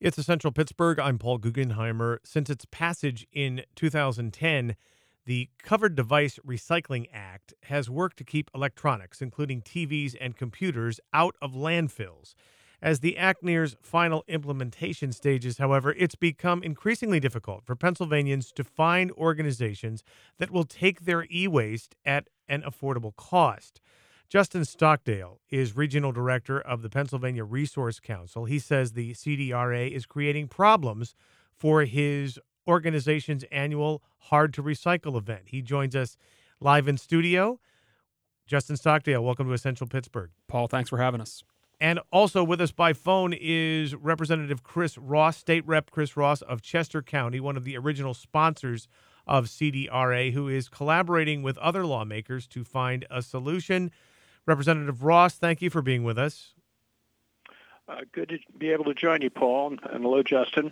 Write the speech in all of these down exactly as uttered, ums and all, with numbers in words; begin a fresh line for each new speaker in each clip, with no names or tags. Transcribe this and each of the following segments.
It's Essential Pittsburgh. I'm Paul Guggenheimer. Since its passage in two thousand ten, the Covered Device Recycling Act has worked to keep electronics, including T Vs and computers, out of landfills. As the act nears final implementation stages, however, it's become increasingly difficult for Pennsylvanians to find organizations that will take their e-waste at an affordable cost. Justin Stockdale is regional director of the Pennsylvania Resource Council. He says the C D R A is creating problems for his organization's annual Hard to Recycle event. He joins us live in studio. Justin Stockdale, welcome to Essential Pittsburgh.
Paul, thanks for having us.
And also with us by phone is Representative Chris Ross, State Rep Chris Ross of Chester County, one of the original sponsors of C D R A, who is collaborating with other lawmakers to find a solution. Representative Ross, thank you for being with us.
Uh, good to be able to join you, Paul, and hello, Justin.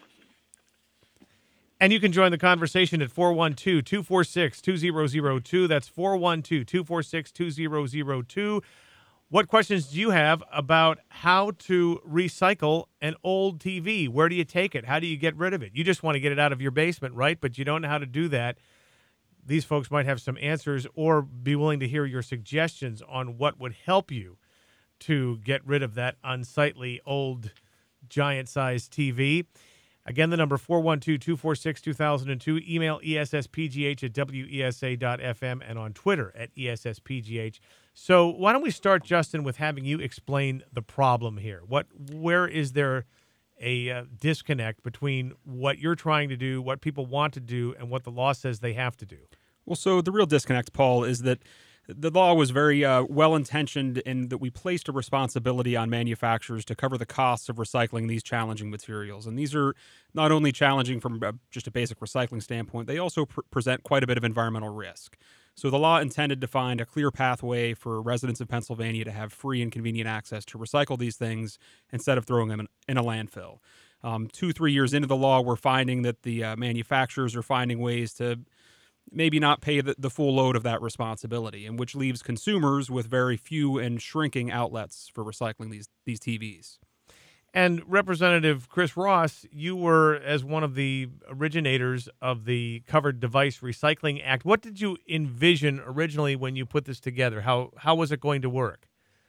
And you can join the conversation at four one two, two four six, two zero zero two. That's four one two, two four six, two zero zero two. What questions do you have about how to recycle an old T V? Where do you take it? How do you get rid of it? You just want to get it out of your basement, right? But you don't know how to do that. These folks might have some answers or be willing to hear your suggestions on what would help you to get rid of that unsightly old giant-sized T V. Again, the number four one two, two four six, two thousand two. Email E S S P G H at W E S A dot F M and on Twitter at E S S P G H. So why don't we start, Justin, with having you explain the problem here? What, where is there a uh, disconnect between what you're trying to do, what people want to do, and what the law says they have to do?
Well, so the real disconnect, Paul, is that the law was very uh, well-intentioned in that we placed a responsibility on manufacturers to cover the costs of recycling these challenging materials. And these are not only challenging from uh, just a basic recycling standpoint, they also pr- present quite a bit of environmental risk. So the law intended to find a clear pathway for residents of Pennsylvania to have free and convenient access to recycle these things instead of throwing them in, in a landfill. Um, two, three years into the law, we're finding that the uh, manufacturers are finding ways to maybe not pay the, the full load of that responsibility, and which leaves consumers with very few and shrinking outlets for recycling these these T Vs.
And Representative Chris Ross, you were, as one of the originators of the Covered Device Recycling Act, what did you envision originally when you put this together? How how was it going to work?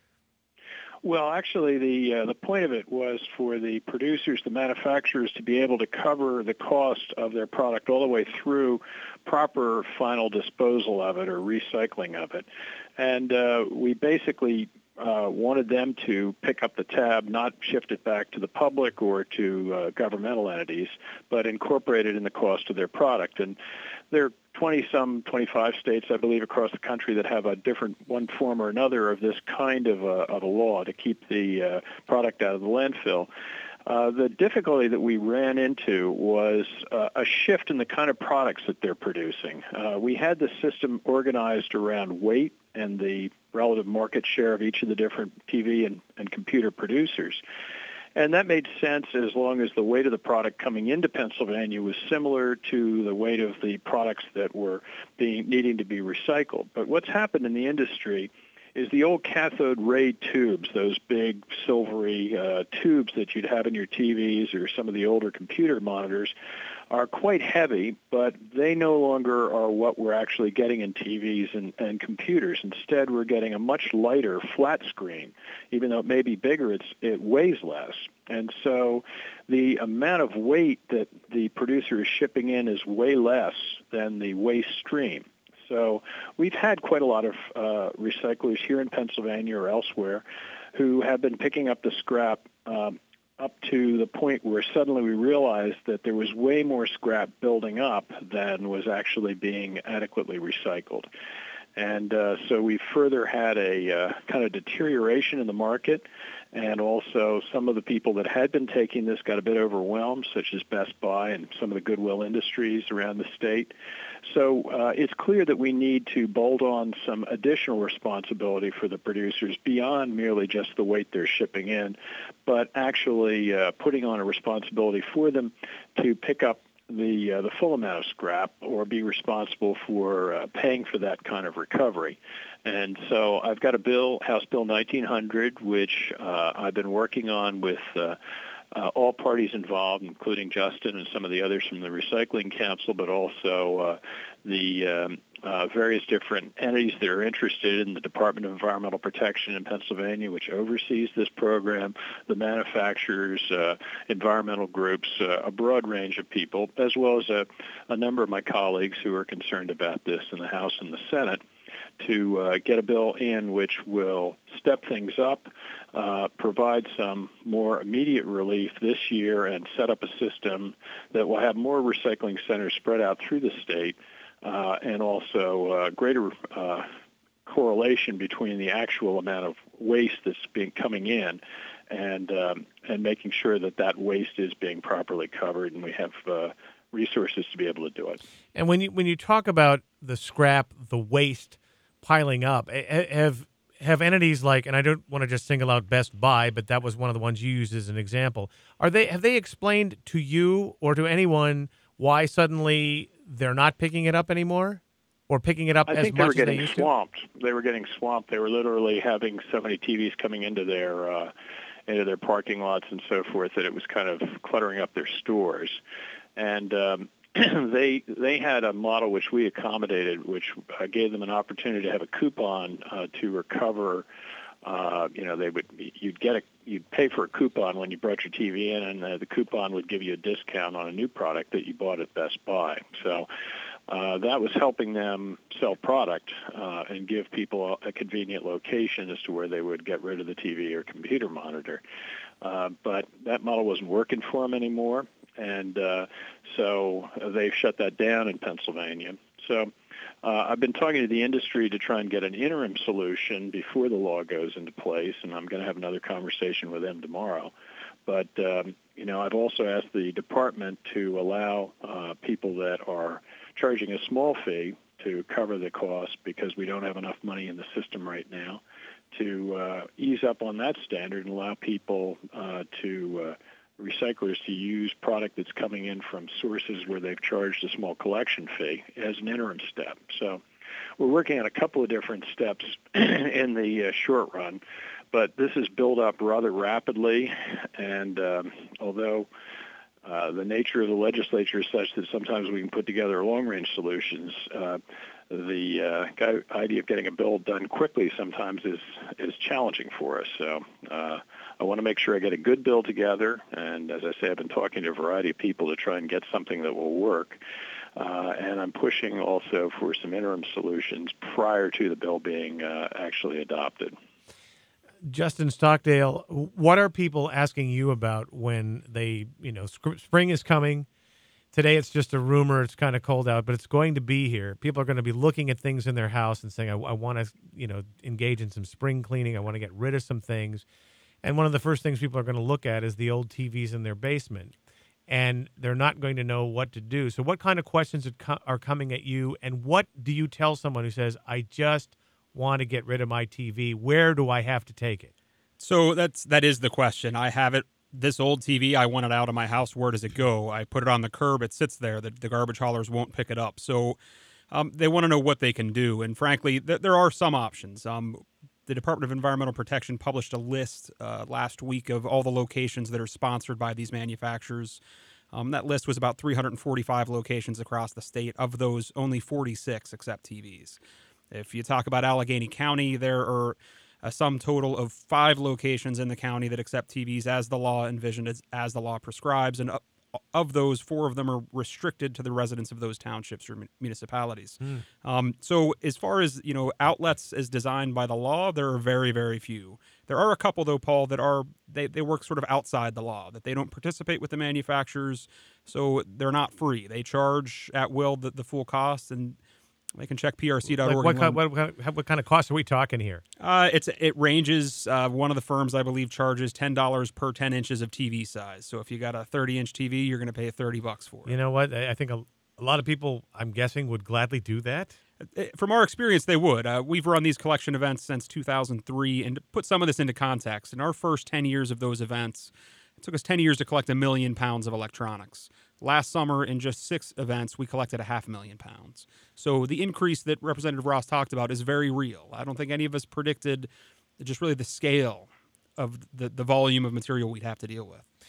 Well, actually, the uh, the point of it was for the producers, the manufacturers, to be able to cover the cost of their product all the way through proper final disposal of it or recycling of it. And uh, we basically uh, wanted them to pick up the tab, not shift it back to the public or to uh, governmental entities, but incorporate it in the cost of their product. And there are twenty-some, twenty-five states, I believe, across the country that have a different one form or another of this kind of a, of a law to keep the uh, product out of the landfill. Uh, the difficulty that we ran into was uh, a shift in the kind of products that they're producing. Uh, we had the system organized around weight and the relative market share of each of the different T V and, and computer producers. And that made sense as long as the weight of the product coming into Pennsylvania was similar to the weight of the products that were being needing to be recycled. But what's happened in the industry is the old cathode ray tubes, those big silvery uh, tubes that you'd have in your T Vs or some of the older computer monitors, are quite heavy, but they no longer are what we're actually getting in T Vs and, and computers. Instead, we're getting a much lighter flat screen. Even though it may be bigger, it's, it weighs less. And so the amount of weight that the producer is shipping in is way less than the waste stream. So we've had quite a lot of uh, recyclers here in Pennsylvania or elsewhere who have been picking up the scrap um, up to the point where suddenly we realized that there was way more scrap building up than was actually being adequately recycled. And uh, so we further had a uh, kind of deterioration in the market, and also some of the people that had been taking this got a bit overwhelmed, such as Best Buy and some of the Goodwill Industries around the state. So uh, it's clear that we need to bolt on some additional responsibility for the producers beyond merely just the weight they're shipping in, but actually uh, putting on a responsibility for them to pick up the uh, the full amount of scrap or be responsible for uh, paying for that kind of recovery. And so I've got a bill, House Bill nineteen hundred, which uh, I've been working on with uh, uh, all parties involved, including Justin and some of the others from the Recycling Council, but also uh, the um, uh, various different entities that are interested in the Department of Environmental Protection in Pennsylvania, which oversees this program, the manufacturers, uh, environmental groups, uh, a broad range of people, as well as a, a number of my colleagues who are concerned about this in the House and the Senate, to uh, get a bill in which will step things up, uh, provide some more immediate relief this year, and set up a system that will have more recycling centers spread out through the state, uh, and also uh, greater uh, correlation between the actual amount of waste that's being coming in and um, and making sure that that waste is being properly covered, and we have uh, resources to be able to do it.
And when you when you talk about the scrap, the waste piling up, have have entities like, and I don't want to just single out Best Buy, but that was one of the ones you used as an example. Are they have they explained to you or to anyone why suddenly they're not picking it up anymore, or picking it up
I
as
think they
much
were
as they
getting
used
swamped. They were getting swamped. They were literally having so many T Vs coming into their uh, into their parking lots and so forth that it was kind of cluttering up their stores. And um, they they had a model which we accommodated, which uh, gave them an opportunity to have a coupon uh, to recover. Uh, you know, they would you'd get a you'd pay for a coupon when you brought your T V in, and uh, the coupon would give you a discount on a new product that you bought at Best Buy. So uh, that was helping them sell product uh, and give people a, a convenient location as to where they would get rid of the T V or computer monitor. Uh, but that model wasn't working for them anymore, and uh, so they've shut that down in Pennsylvania. So uh, I've been talking to the industry to try and get an interim solution before the law goes into place, and I'm going to have another conversation with them tomorrow. But, um, you know, I've also asked the department to allow uh, people that are charging a small fee to cover the cost, because we don't have enough money in the system right now, to uh, ease up on that standard and allow people uh, to uh, recyclers to use product that's coming in from sources where they've charged a small collection fee as an interim step. So we're working on a couple of different steps in the uh, short run, but this is built up rather rapidly, and um, although uh, the nature of the legislature is such that sometimes we can put together long-range solutions, uh, the uh, idea of getting a bill done quickly sometimes is is challenging for us. So uh, I want to make sure I get a good bill together, and as I say, I've been talking to a variety of people to try and get something that will work. Uh, and I'm pushing also for some interim solutions prior to the bill being uh, actually adopted.
Justin Stockdale, what are people asking you about when they, you know, spring is coming? Today it's just a rumor. It's kind of cold out, but it's going to be here. People are going to be looking at things in their house and saying, I, I want to, you know, engage in some spring cleaning. I want to get rid of some things. And one of the first things people are going to look at is the old T Vs in their basement. And they're not going to know what to do. So what kind of questions are coming at you? And what do you tell someone who says, I just want to get rid of my T V? Where do I have to take it?
So that's that is the question. I have it. This old T V, I want it out of my house. Where does it go? I put it on the curb. It sits there. The, the garbage haulers won't pick it up. So um, they want to know what they can do. And frankly, th- there are some options. Um, the Department of Environmental Protection published a list uh, last week of all the locations that are sponsored by these manufacturers. Um, that list was about three hundred forty-five locations across the state. Of those, only forty-six accept T Vs. If you talk about Allegheny County, there are a sum total of five locations in the county that accept T Vs as the law envisioned, as, as the law prescribes, and of those, four of them are restricted to the residents of those townships or municipalities. Mm. Um, so as far as, you know, outlets as designed by the law, there are very, very few. There are a couple, though, Paul, that are they, they work sort of outside the law, that they don't participate with the manufacturers, so they're not free. They charge at will the, the full cost, and they can check P R C dot org.
Like what, what, what, what kind of costs are we talking here?
Uh, it's it ranges. Uh, one of the firms, I believe, charges ten dollars per ten inches of T V size. So if you got a thirty-inch T V, you're going to pay thirty bucks for it.
You know what? I think a, a lot of people, I'm guessing, would gladly do that.
From our experience, they would. Uh, we've run these collection events since two thousand three, and to put some of this into context, in our first ten years of those events, it took us ten years to collect a million pounds of electronics. Last summer, in just six events, we collected a half a million pounds. So the increase that Representative Ross talked about is very real. I don't think any of us predicted just really the scale of the, the volume of material we'd have to deal with.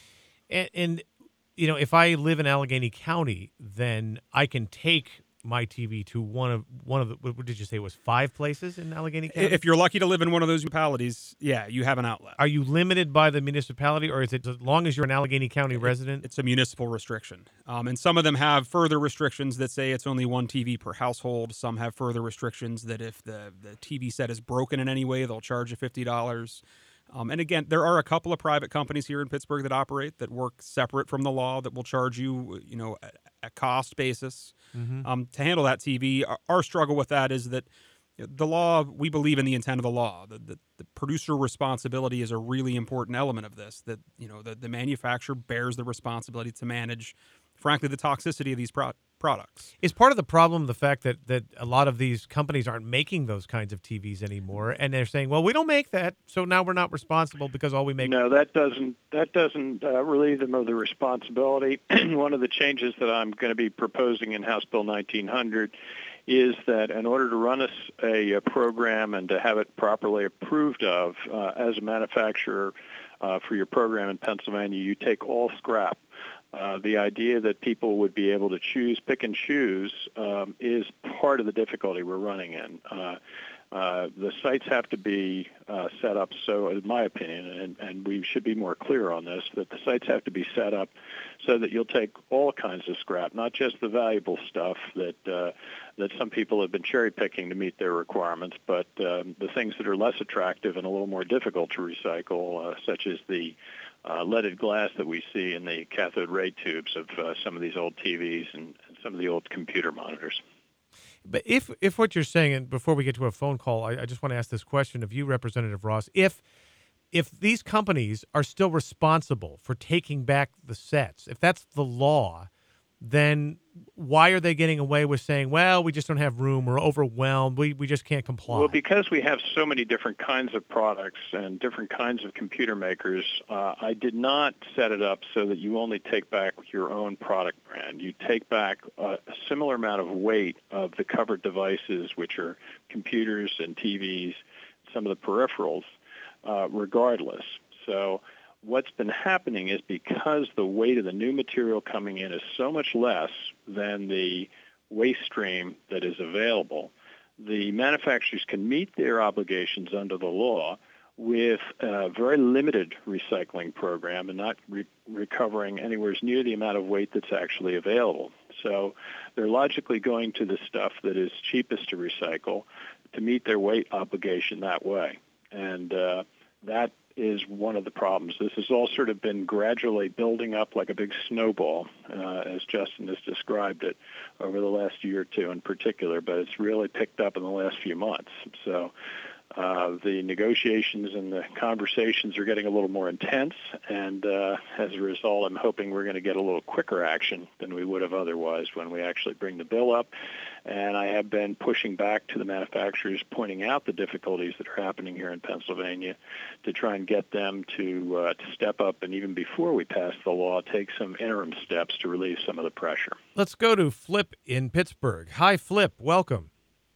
And, and you know, if I live in Allegheny County, then I can take my T V to one of one of the. What did you say it was five places in Allegheny County?
If you're lucky to live in one of those municipalities, yeah, you have an outlet.
Are you limited by the municipality, or is it as long as you're an Allegheny County
It-
resident?
It's a municipal restriction. Um, and some of them have further restrictions that say it's only one T V per household. Some have further restrictions that if the, the T V set is broken in any way, they'll charge you fifty dollars. Um, and again, there are a couple of private companies here in Pittsburgh that operate that work separate from the law that will charge you, you know, a, a cost basis
Mm-hmm.
um, to handle that T V. Our, our struggle with that is that the law, we believe in the intent of the law. The, the, the producer responsibility is a really important element of this, that, you know, the, the manufacturer bears the responsibility to manage, frankly, the toxicity of these pro- products.
Is part of the problem the fact that, that a lot of these companies aren't making those kinds of T Vs anymore, and they're saying, well, we don't make that, so now we're not responsible because all we make...
No, that doesn't that doesn't uh, relieve them of the responsibility. One of the changes that I'm going to be proposing in House Bill nineteen hundred is that in order to run a, a, a program and to have it properly approved of uh, as a manufacturer uh, for your program in Pennsylvania, you take all scrap. Uh, the idea that people would be able to choose, pick and choose, um, is part of the difficulty we're running in. Uh, uh, the sites have to be uh, set up so, in my opinion, and, and we should be more clear on this, that the sites have to be set up so that you'll take all kinds of scrap, not just the valuable stuff that uh, that some people have been cherry picking to meet their requirements, but um, the things that are less attractive and a little more difficult to recycle, uh, such as the Uh, leaded glass that we see in the cathode ray tubes of uh, some of these old T Vs and, and some of the old computer monitors.
But if if what you're saying, and before we get to a phone call, I, I just want to ask this question of you, Representative Ross, if if these companies are still responsible for taking back the sets, if that's the law, then why are they getting away with saying, well, we just don't have room, we're overwhelmed, we, we just can't comply?
Well, because we have so many different kinds of products and different kinds of computer makers, uh, I did not set it up so that you only take back your own product brand. You take back a similar amount of weight of the covered devices, which are computers and T Vs, some of the peripherals, uh, regardless. So what's been happening is because the weight of the new material coming in is so much less than the waste stream that is available, the manufacturers can meet their obligations under the law with a very limited recycling program and not re- recovering anywhere near the amount of weight that's actually available. So they're logically going to the stuff that is cheapest to recycle to meet their weight obligation that way. And uh, that is one of the problems. This has all sort of been gradually building up like a big snowball, uh, as Justin has described it, over the last year or two in particular, but it's really picked up in the last few months. So uh, the negotiations and the conversations are getting a little more intense, and uh, as a result, I'm hoping we're going to get a little quicker action than we would have otherwise when we actually bring the bill up. And I have been pushing back to the manufacturers, pointing out the difficulties that are happening here in Pennsylvania to try and get them to uh, to step up, and even before we pass the law, take some interim steps to relieve some of the pressure.
Let's go to Flip in Pittsburgh. Hi, Flip. Welcome.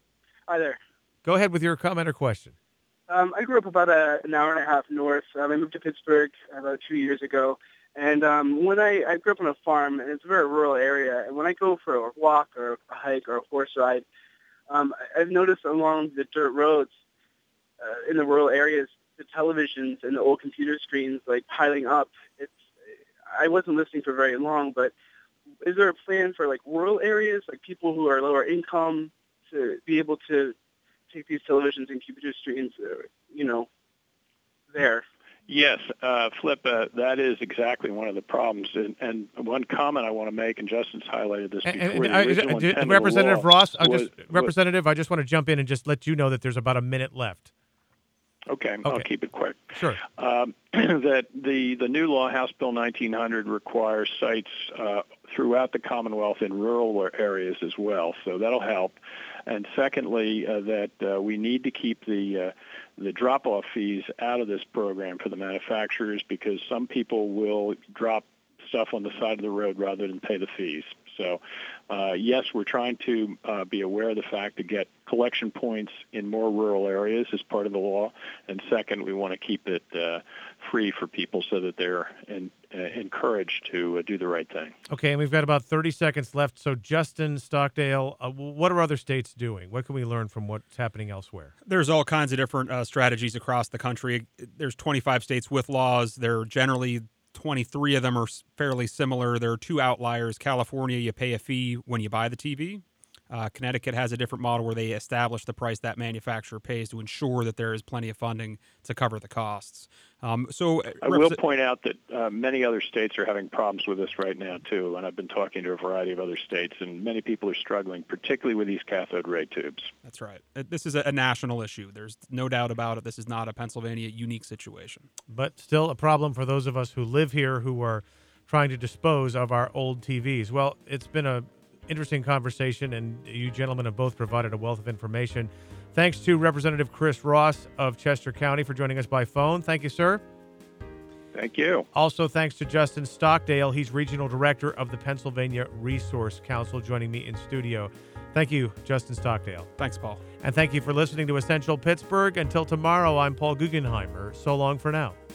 Hi there.
Go ahead with your comment or question.
Um, I grew up about a, an hour and a half north. Um, I moved to Pittsburgh about two years ago. And um, when I, I grew up on a farm, and it's a very rural area, and when I go for a walk or a hike or a horse ride, um, I've noticed along the dirt roads uh, in the rural areas, the televisions and the old computer screens like piling up. It's I wasn't listening for very long, but is there a plan for like rural areas, like people who are lower income, to be able to take these televisions and computer screens, uh, you know, there?
Yes, uh, Flip, uh, that is exactly one of the problems. And, and one comment I want to make, and Justin's highlighted this before,
And, and,
the
I-
original
uh,
intent of the
Representative
law
Ross, I
was-
just,
was-
Representative, I just want to jump in and just let you know that there's about a minute left.
Okay, I'll
Okay.
keep it quick.
Sure.
Um, that the, the new law, House Bill nineteen hundred, requires sites uh, throughout the Commonwealth in rural areas as well, so that'll help. And secondly, uh, that uh, we need to keep the uh, the drop-off fees out of this program for the manufacturers, because some people will drop stuff on the side of the road rather than pay the fees. So, uh, yes, we're trying to uh, be aware of the fact to get collection points in more rural areas as part of the law. And second, we want to keep it uh, free for people so that they're in, uh, encouraged to uh, do the right thing.
Okay, and we've got about thirty seconds left. So, Justin Stockdale, uh, what are other states doing? What can we learn from what's happening elsewhere?
There's all kinds of different uh, strategies across the country. There's twenty-five states with laws. They're generally twenty-three of them are fairly similar. There are two outliers. California, you pay a fee when you buy the T V. Uh, Connecticut has a different model where they establish the price that manufacturer pays to ensure that there is plenty of funding to cover the costs. Um, so
I will point out that uh, many other states are having problems with this right now, too, and I've been talking to a variety of other states, and many people are struggling, particularly with these cathode ray tubes.
That's right. This is a national issue. There's no doubt about it. This is not a Pennsylvania unique situation.
But still a problem for those of us who live here who are trying to dispose of our old T Vs. Well, it's been a interesting conversation, and you gentlemen have both provided a wealth of information. Thanks to Representative Chris Ross of Chester County for joining us by phone. Thank you, sir.
Thank you.
Also, thanks to Justin Stockdale. He's Regional Director of the Pennsylvania Resource Council, joining me in studio. Thank you, Justin Stockdale.
Thanks, Paul.
And thank you for listening to Essential Pittsburgh. Until tomorrow, I'm Paul Guggenheimer. So long for now.